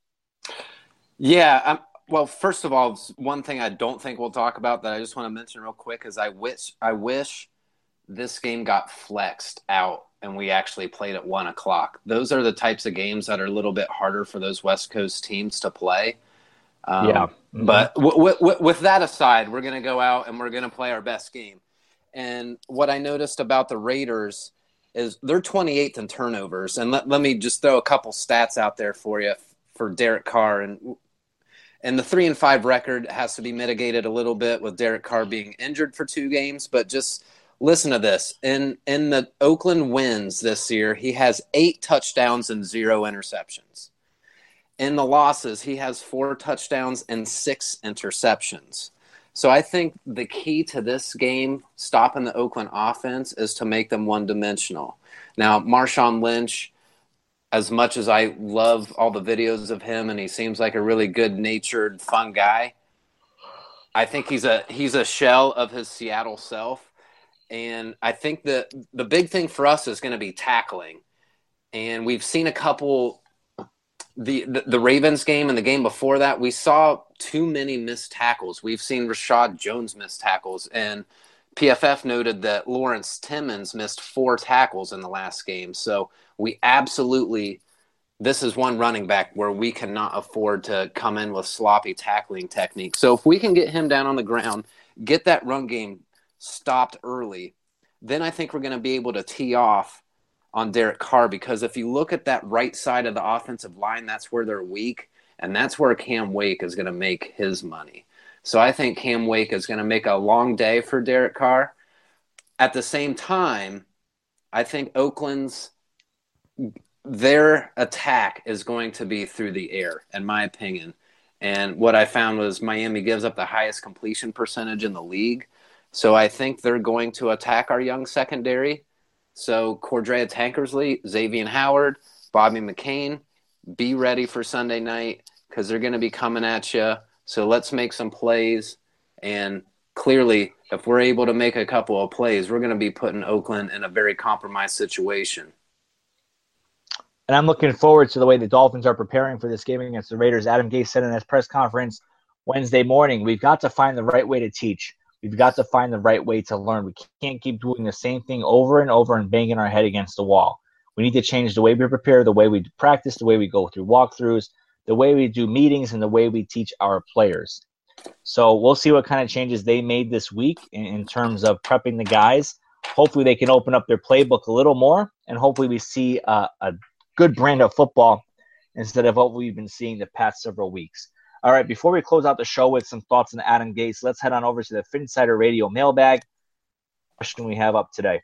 Yeah, well, first of all, one thing I don't think we'll talk about that I just want to mention real quick is I wish this game got flexed out and we actually played at 1:00. Those are the types of games that are a little bit harder for those West Coast teams to play. Yeah. Mm-hmm. But with that aside, we're going to go out and we're going to play our best game. And what I noticed about the Raiders is they're 28th in turnovers. And let me just throw a couple stats out there for you for Derek Carr. And the 3-5 record has to be mitigated a little bit with Derek Carr being injured for 2 games. But just listen to this. In the Oakland wins this year, he has 8 touchdowns and 0 interceptions. In the losses, he has 4 touchdowns and 6 interceptions. So I think the key to this game, stopping the Oakland offense, is to make them one-dimensional. Now, Marshawn Lynch, as much as I love all the videos of him and he seems like a really good-natured, fun guy, I think he's a shell of his Seattle self. And I think that the big thing for us is going to be tackling. And we've seen a couple – the Ravens game and the game before that, we saw too many missed tackles. We've seen Rashad Jones miss tackles, and PFF noted that Lawrence Timmons missed 4 tackles in the last game. So we absolutely – this is one running back where we cannot afford to come in with sloppy tackling technique. So if we can get him down on the ground, get that run game stopped early, then I think we're going to be able to tee off on Derek Carr, because if you look at that right side of the offensive line, that's where they're weak, and that's where Cam Wake is going to make his money. So I think Cam Wake is going to make a long day for Derek Carr. At the same time, I think their attack is going to be through the air, in my opinion. And what I found was Miami gives up the highest completion percentage in the league. So I think they're going to attack our young secondary. So Cordrea Tankersley, Xavier Howard, Bobby McCain, be ready for Sunday night because they're going to be coming at you. So let's make some plays. And clearly, if we're able to make a couple of plays, we're going to be putting Oakland in a very compromised situation. And I'm looking forward to the way the Dolphins are preparing for this game against the Raiders. Adam Gase said in his press conference Wednesday morning, we've got to find the right way to teach. We've got to find the right way to learn. We can't keep doing the same thing over and over and banging our head against the wall. We need to change the way we prepare, the way we practice, the way we go through walkthroughs, the way we do meetings, and the way we teach our players. So we'll see what kind of changes they made this week in terms of prepping the guys. Hopefully they can open up their playbook a little more, and hopefully we see a good brand of football instead of what we've been seeing the past several weeks. All right, before we close out the show with some thoughts on Adam Gase, let's head on over to the Phinsider Radio mailbag. Question we have up today.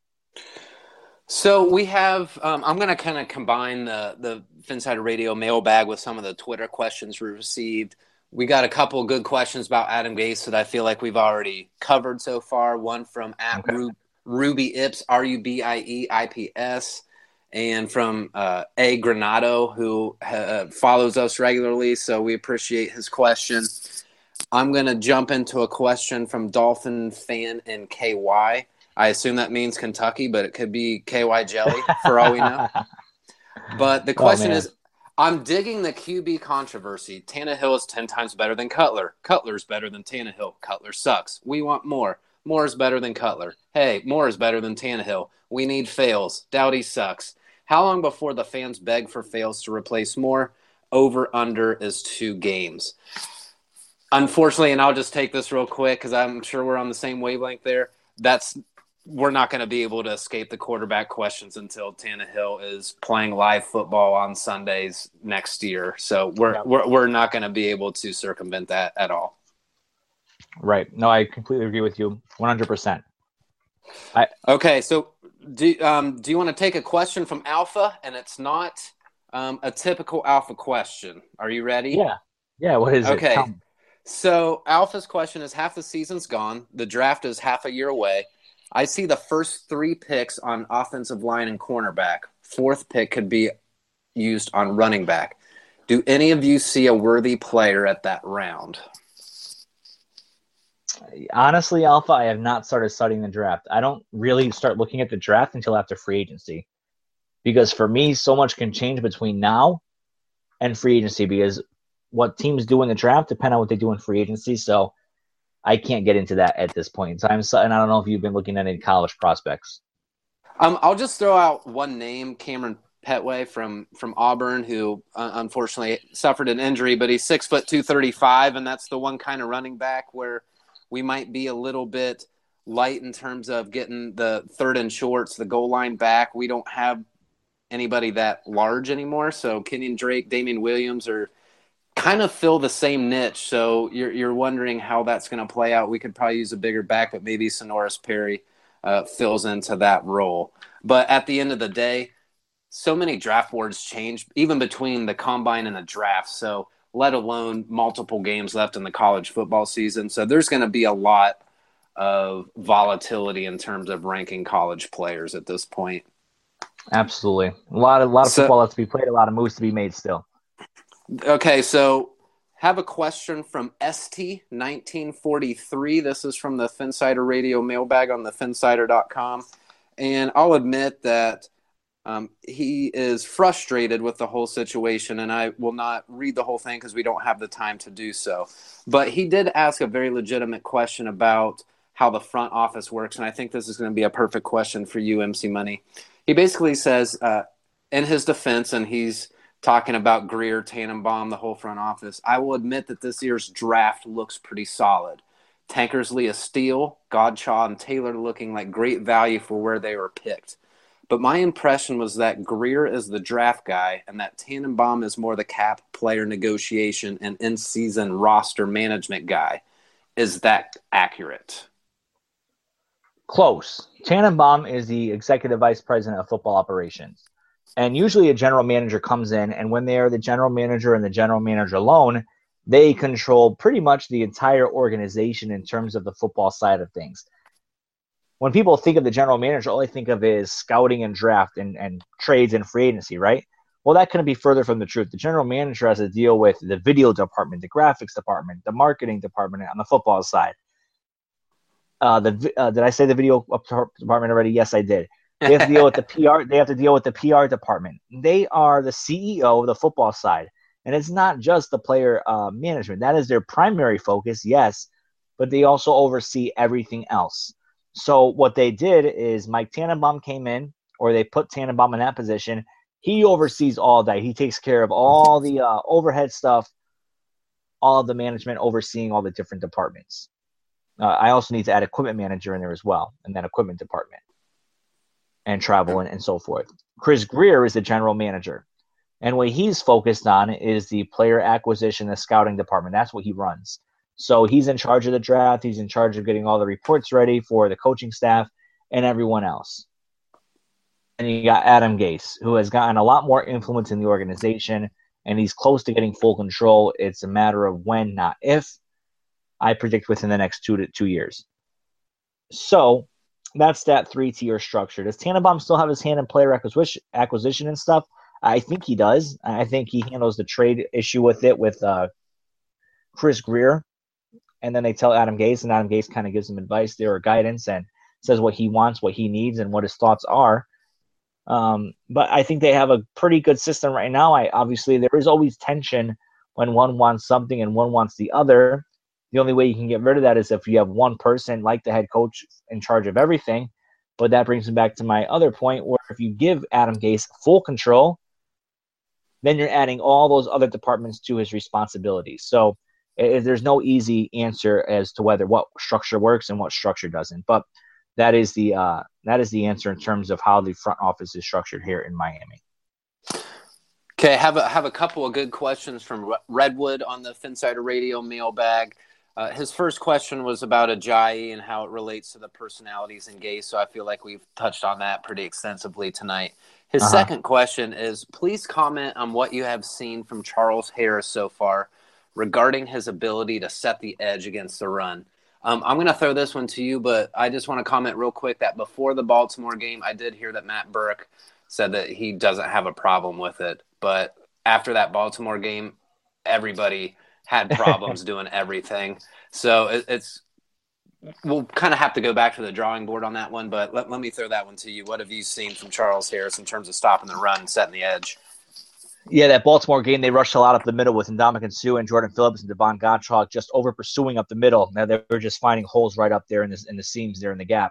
So we have I'm going to kind of combine the Phinsider Radio mailbag with some of the Twitter questions we received. We got a couple of good questions about Adam Gase that I feel like we've already covered so far. One from Ruby Ips, RUBIEIPS. And from A. Granado, who follows us regularly, so we appreciate his question. I'm going to jump into a question from Dolphin Fan in KY. I assume that means Kentucky, but it could be KY Jelly for all we know. But the question is, I'm digging the QB controversy. Tannehill is 10 times better than Cutler. Cutler's better than Tannehill. Cutler sucks. We want more. Moore is better than Cutler. Hey, Moore is better than Tannehill. We need Fales. Dowdy sucks. How long before the fans beg for Fales to replace Moore? Over under is 2 games. Unfortunately, and I'll just take this real quick because I'm sure we're on the same wavelength there. We're not going to be able to escape the quarterback questions until Tannehill is playing live football on Sundays next year. So we're not going to be able to circumvent that at all. Right. No, I completely agree with you 100%. Okay, so do you want to take a question from Alpha? And it's not a typical Alpha question. Are you ready? Yeah. Yeah, what is it? Okay, so Alpha's question is, half the season's gone. The draft is half a year away. I see the first 3 picks on offensive line and cornerback. 4th pick could be used on running back. Do any of you see a worthy player at that round? Honestly, Alpha, I have not started studying the draft. I don't really start looking at the draft until after free agency. Because for me, so much can change between now and free agency because what teams do in the draft depend on what they do in free agency. So I can't get into that at this point in time. So, and I don't know if you've been looking at any college prospects. I'll just throw out one name, Cameron Petway from Auburn, who unfortunately suffered an injury, but he's 6'2", 235, and that's the one kind of running back where we might be a little bit light in terms of getting the third and shorts, the goal line back. We don't have anybody that large anymore, so Kenyon Drake, Damian Williams are kind of fill the same niche. So you're wondering how that's going to play out. We could probably use a bigger back, but maybe Sonoris Perry fills into that role. But at the end of the day, so many draft boards change, even between the combine and the draft. So let alone multiple games left in the college football season. So there's going to be a lot of volatility in terms of ranking college players at this point. Absolutely. A lot of football has to be played, a lot of moves to be made still. Okay, so have a question from ST1943. This is from the Phinsider Radio mailbag on the Phinsider.com. And I'll admit that he is frustrated with the whole situation, and I will not read the whole thing because we don't have the time to do so. But he did ask a very legitimate question about how the front office works, and I think this is going to be a perfect question for you, MC Money. He basically says, in his defense, and he's talking about Grier, Tannenbaum, the whole front office, I will admit that this year's draft looks pretty solid. Tankersley is steal, Godchaw and Taylor looking like great value for where they were picked. But my impression was that Grier is the draft guy and that Tannenbaum is more the cap player negotiation and in-season roster management guy. Is that accurate? Close. Tannenbaum is the executive vice president of football operations. And usually a general manager comes in, and when they are the general manager and the general manager alone, they control pretty much the entire organization in terms of the football side of things. When people think of the general manager, all they think of is scouting and draft and trades and free agency, right? Well, that couldn't be further from the truth. The general manager has to deal with the video department, the graphics department, the marketing department on the football side. Did I say the video department already? Yes, I did. They have to deal with the PR. They have to deal with the PR department. They are the CEO of the football side, and it's not just the player management. That is their primary focus, yes, but they also oversee everything else. So what they did is Mike Tannenbaum came in, or they put Tannenbaum in that position. He oversees all that. He takes care of all the overhead stuff, all of the management, overseeing all the different departments. I also need to add equipment manager in there as well, and then equipment department, and travel and so forth. Chris Grier is the general manager, and what he's focused on is the player acquisition, the scouting department. That's what he runs. So he's in charge of the draft. He's in charge of getting all the reports ready for the coaching staff and everyone else. And you got Adam Gase, who has gotten a lot more influence in the organization, and he's close to getting full control. It's a matter of when, not if. I predict within the next 2 years. So that's that 3-tier structure. Does Tannenbaum still have his hand in player acquisition and stuff? I think he does. I think he handles the trade issue with it with Chris Grier. And then they tell Adam Gase, and Adam Gase kind of gives him advice there or guidance and says what he wants, what he needs, and what his thoughts are. But I think they have a pretty good system right now. Obviously, there is always tension when one wants something and one wants the other. The only way you can get rid of that is if you have one person like the head coach in charge of everything. But that brings me back to my other point, where if you give Adam Gase full control, then you're adding all those other departments to his responsibilities. So there's no easy answer as to whether what structure works and what structure doesn't. But that is the answer in terms of how the front office is structured here in Miami. Okay, I have a couple of good questions from Redwood on the Phinsider Radio mailbag. His first question was about Ajayi and how it relates to the personalities in Gase, so I feel like we've touched on that pretty extensively tonight. His second question is, please comment on what you have seen from Charles Harris so far regarding his ability to set the edge against the run. I'm going to throw this one to you, but I just want to comment real quick that before the Baltimore game, I did hear that Matt Burke said that he doesn't have a problem with it. But after that Baltimore game, everybody had problems doing everything. So we'll kind of have to go back to the drawing board on that one, but let me throw that one to you. What have you seen from Charles Harris in terms of stopping the run and setting the edge? Yeah, that Baltimore game, they rushed a lot up the middle with Ndamukong Suh and Jordan Phillips and Devon Gottschalk just over pursuing up the middle. Now they were just finding holes right up there in the seams there in the gaps.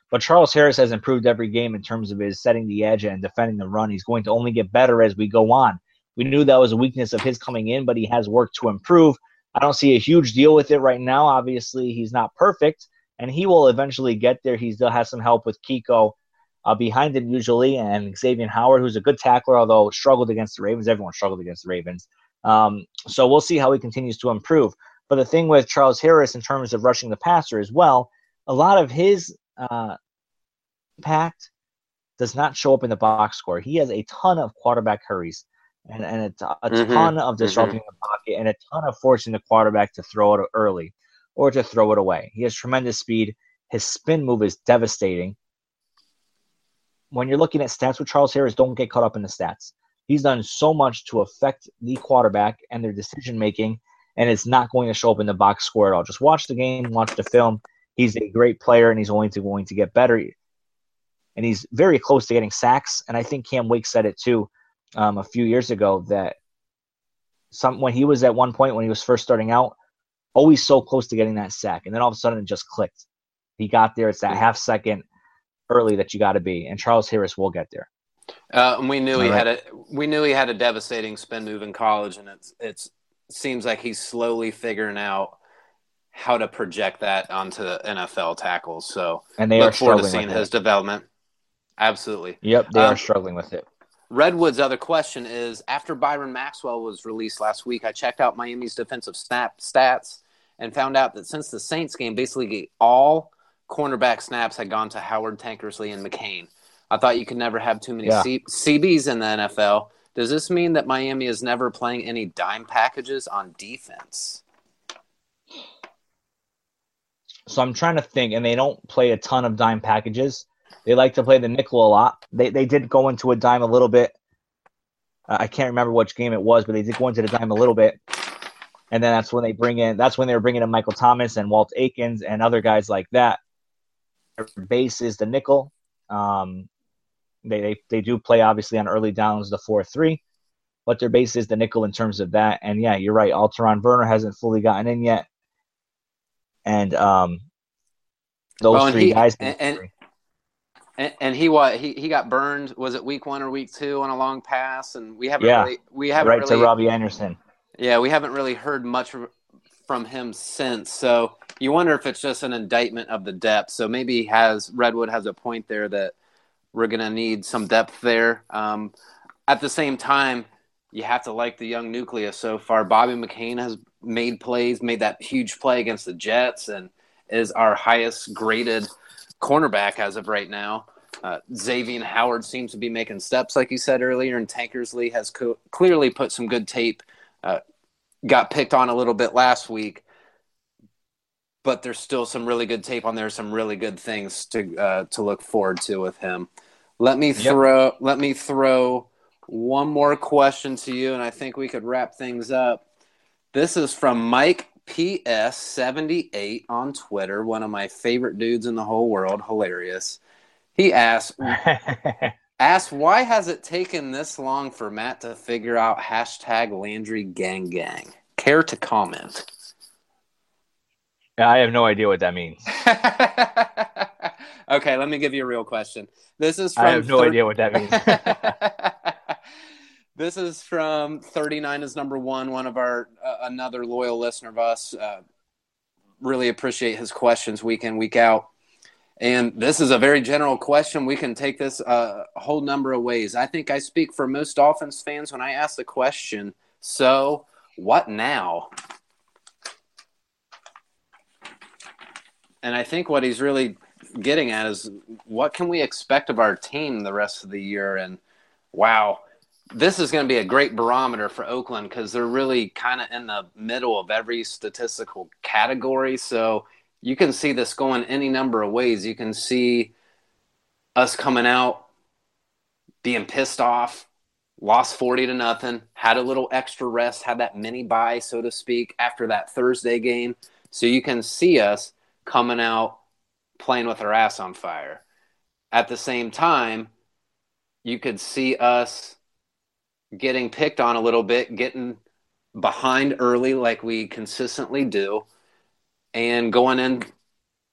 But Charles Harris has improved every game in terms of his setting the edge and defending the run. He's going to only get better as we go on. We knew that was a weakness of his coming in, but he has work to improve. I don't see a huge deal with it right now. Obviously, he's not perfect, and he will eventually get there. He still has some help with Kiko behind him usually, and Xavier Howard, who's a good tackler, although struggled against the Ravens. Everyone struggled against the Ravens. So we'll see how he continues to improve. But the thing with Charles Harris in terms of rushing the passer as well, a lot of his impact does not show up in the box score. He has a ton of quarterback hurries and a ton of disrupting the pocket and a ton of forcing the quarterback to throw it early or to throw it away. He has tremendous speed. His spin move is devastating. When you're looking at stats with Charles Harris, don't get caught up in the stats. He's done so much to affect the quarterback and their decision-making, and it's not going to show up in the box score at all. Just watch the game, watch the film. He's a great player, and he's only going to get better. And he's very close to getting sacks, and I think Cam Wake said it too a few years ago that when he was at one point when he was first starting out, always so close to getting that sack, and then all of a sudden it just clicked. He got there. It's that half second early that you got to be, and Charles Harris will get there. We knew he had a devastating spin move in college, and it seems like he's slowly figuring out how to project that onto NFL tackles. So and they look are forward to struggling seeing his development. Absolutely. Yep, they are struggling with it. Redwood's other question is, after Byron Maxwell was released last week, I checked out Miami's defensive stats and found out that since the Saints game, basically all cornerback snaps had gone to Howard, Tankersley, and McCain. I thought you could never have too many CBs in the NFL. Does this mean that Miami is never playing any dime packages on defense? So I'm trying to think, and they don't play a ton of dime packages. They like to play the nickel a lot. They did go into a dime a little bit. I can't remember which game it was, but they did go into the dime a little bit. And then that's when they were bringing in Michael Thomas and Walt Aikens and other guys like that. Their base is the nickel. They do play obviously on early downs the 4-3, but their base is the nickel in terms of that. And yeah, you're right. Alteron Werner hasn't fully gotten in yet, and those three guys. And he got burned. Was it week 1 or week 2 on a long pass? And we haven't to Robbie Anderson. Yeah, we haven't really heard much from him since. So you wonder if it's just an indictment of the depth. So maybe Redwood has a point there that we're going to need some depth there. At the same time, you have to like the young nucleus so far. Bobby McCain has made that huge play against the Jets, and is our highest graded cornerback as of right now. Xavier Howard seems to be making steps, like you said earlier, and Tankersley has clearly put some good tape. Got picked on a little bit last week, but there's still some really good tape on there, some really good things to look forward to with him. Let me throw one more question to you, and I think we could wrap things up. This is from Mike PS78 on Twitter, one of my favorite dudes in the whole world. Hilarious. He asked, why has it taken this long for Matt to figure out #LandryGangGang? Care to comment? I have no idea what that means. Okay, let me give you a real question. I have no idea what that means. This is from 39 is number one of our another loyal listener of us. Really appreciate his questions week in, week out. And this is a very general question. We can take this a whole number of ways. I think I speak for most Dolphins fans when I ask the question, so what now? And I think what he's really getting at is, what can we expect of our team the rest of the year? And wow, this is going to be a great barometer for Oakland because they're really kind of in the middle of every statistical category. So you can see this going any number of ways. You can see us coming out, being pissed off, lost 40-0, had a little extra rest, had that mini bye, so to speak, after that Thursday game. So you can see us coming out playing with our ass on fire. At the same time, you could see us getting picked on a little bit, getting behind early like we consistently do, and going into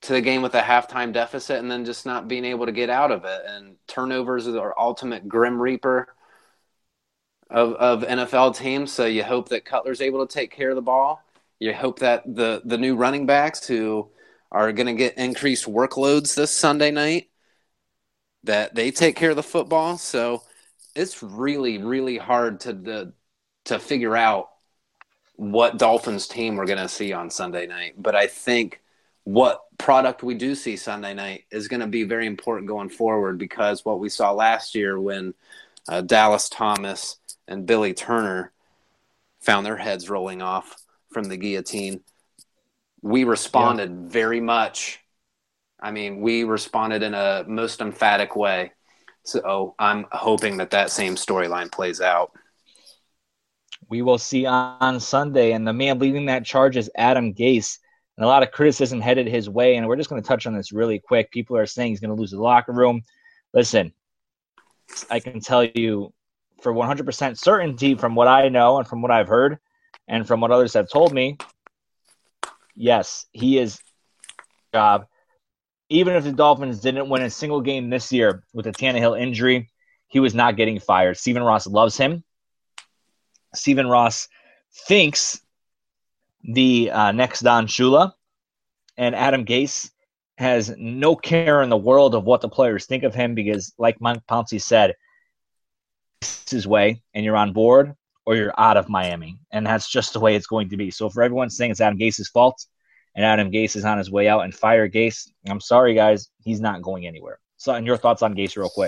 to the game with a halftime deficit and then just not being able to get out of it. And turnovers are our ultimate grim reaper of NFL teams. So you hope that Cutler's able to take care of the ball. You hope that the new running backs who are going to get increased workloads this Sunday night, that they take care of the football. So it's really, really hard to figure out what Dolphins team we're going to see on Sunday night. But I think what product we do see Sunday night is going to be very important going forward, because what we saw last year when Dallas Thomas and Billy Turner found their heads rolling off from the guillotine, we responded very much. I mean, we responded in a most emphatic way. So I'm hoping that same storyline plays out. We will see on Sunday. And the man leading that charge is Adam Gase. And a lot of criticism headed his way. And we're just going to touch on this really quick. People are saying he's going to lose the locker room. Listen, I can tell you for 100% certainty from what I know and from what I've heard and from what others have told me, yes, he is job. Even if the Dolphins didn't win a single game this year with a Tannehill injury, he was not getting fired. Stephen Ross loves him. Stephen Ross thinks the next Don Shula, and Adam Gase has no care in the world of what the players think of him, because like Mike Pouncey said, this is his way, and you're on board or you're out of Miami. And that's just the way it's going to be. So for everyone saying it's Adam Gase's fault and Adam Gase is on his way out and fire Gase, I'm sorry, guys, he's not going anywhere. So, and your thoughts on Gase real quick.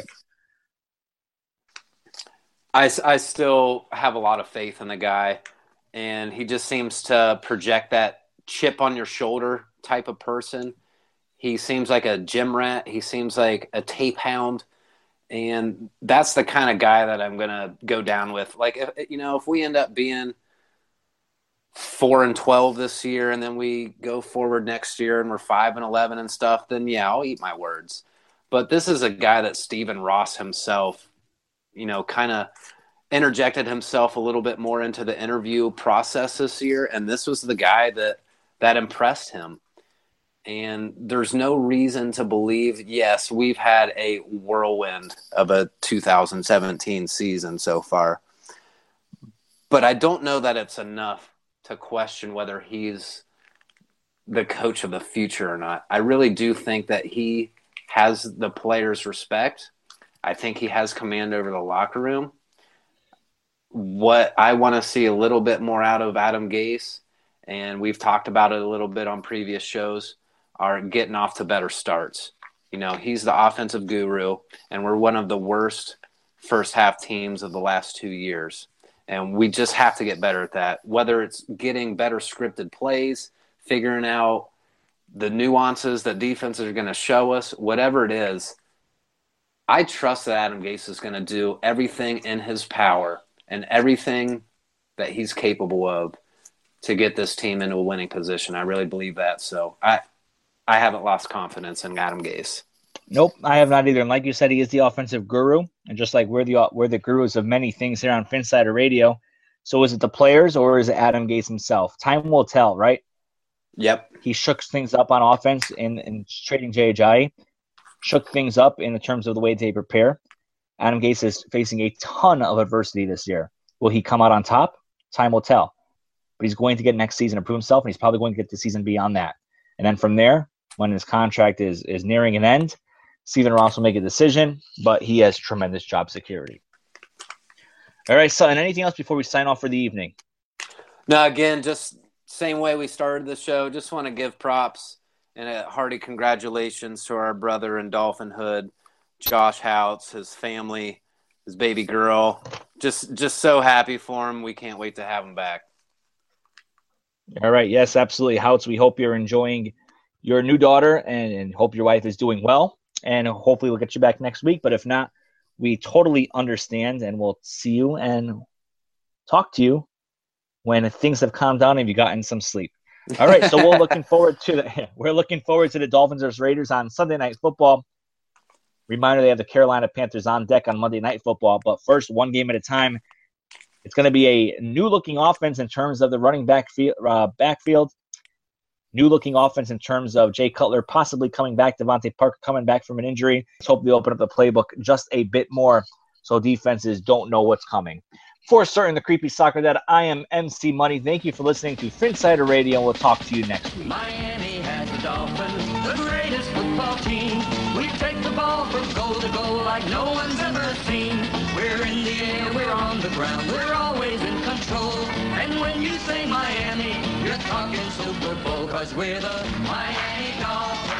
I still have a lot of faith in the guy, and he just seems to project that chip on your shoulder type of person. He seems like a gym rat. He seems like a tape hound, and that's the kind of guy that I'm going to go down with. Like, if we end up being 4-12 this year, and then we go forward next year and we're 5-11 and stuff, then yeah, I'll eat my words. But this is a guy that Stephen Ross himself, kind of interjected himself a little bit more into the interview process this year. And this was the guy that impressed him. And there's no reason to believe, yes, we've had a whirlwind of a 2017 season so far. But I don't know that it's enough to question whether he's the coach of the future or not. I really do think that he has the players' respect. I think he has command over the locker room. What I want to see a little bit more out of Adam Gase, and we've talked about it a little bit on previous shows, are getting off to better starts. He's the offensive guru, and we're one of the worst first half teams of the last 2 years. And we just have to get better at that, whether it's getting better scripted plays, figuring out the nuances that defenses are going to show us, whatever it is. I trust that Adam Gase is going to do everything in his power and everything that he's capable of to get this team into a winning position. I really believe that. So I haven't lost confidence in Adam Gase. Nope, I have not either. And like you said, he is the offensive guru. And just like we're the gurus of many things here on Phinsider Radio. So is it the players or is it Adam Gase himself? Time will tell, right? Yep. He shook things up on offense in trading Jay. Shook things up in terms of the way they prepare. Adam Gase is facing a ton of adversity this year. Will he come out on top? Time will tell. But he's going to get next season to prove himself, and he's probably going to get the season beyond that. And then from there, when his contract is nearing an end, Stephen Ross will make a decision, but he has tremendous job security. All right, so and anything else before we sign off for the evening? No, again, just same way we started the show. Just want to give props and a hearty congratulations to our brother in Dolphinhood, Josh Houts, his family, his baby girl. Just so happy for him. We can't wait to have him back. All right. Yes, absolutely. Houts, we hope you're enjoying your new daughter and hope your wife is doing well. And hopefully we'll get you back next week. But if not, we totally understand, and we'll see you and talk to you when things have calmed down and you've gotten some sleep. All right, so we're looking forward to the Dolphins versus Raiders on Sunday Night Football. Reminder, they have the Carolina Panthers on deck on Monday Night Football. But first, one game at a time. It's going to be a new-looking offense in terms of the running backfield. new-looking offense in terms of Jay Cutler possibly coming back, Devontae Parker coming back from an injury. Let's hope they open up the playbook just a bit more so defenses don't know what's coming. For certain, the Creepy Soccer Dad, I am MC Money. Thank you for listening to Phinsider Radio, and we'll talk to you next week. Miami has the Dolphins, the greatest football team. We take the ball from goal to goal like no one's ever seen. We're in the air, we're on the ground, we're always in control. And when you say Miami, you're talking Super Bowl, 'cause we're the Miami Dolphins.